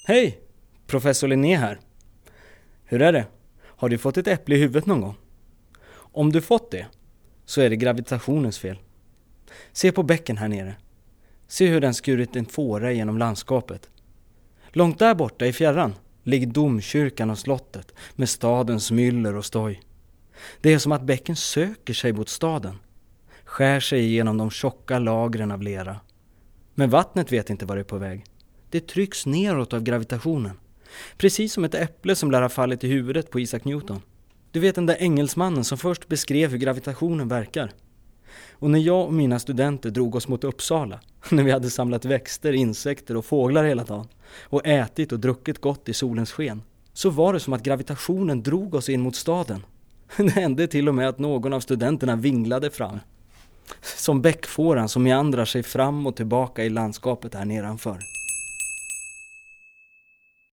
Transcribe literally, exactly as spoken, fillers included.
Hej! Professor Linné här. Hur är det? Har du fått ett äpple i huvudet någon gång? Om du fått det, så är det gravitationens fel. Se på bäcken här nere. Se hur den skurit en fåra genom landskapet. Långt där borta i fjärran ligger domkyrkan och slottet med stadens myller och stoj. Det är som att bäcken söker sig mot staden. Skär sig igenom de tjocka lagren av lera. Men vattnet vet inte var det är på väg. Det trycks neråt av gravitationen. Precis som ett äpple som lär ha fallit i huvudet på Isaac Newton. Du vet den där engelsmannen som först beskrev hur gravitationen verkar. Och när jag och mina studenter drog oss mot Uppsala, när vi hade samlat växter, insekter och fåglar hela dagen och ätit och druckit gott i solens sken, så var det som att gravitationen drog oss in mot staden. Det hände till och med att någon av studenterna vinglade fram. Som bäckfåran som meandrar sig fram och tillbaka i landskapet här nedanför.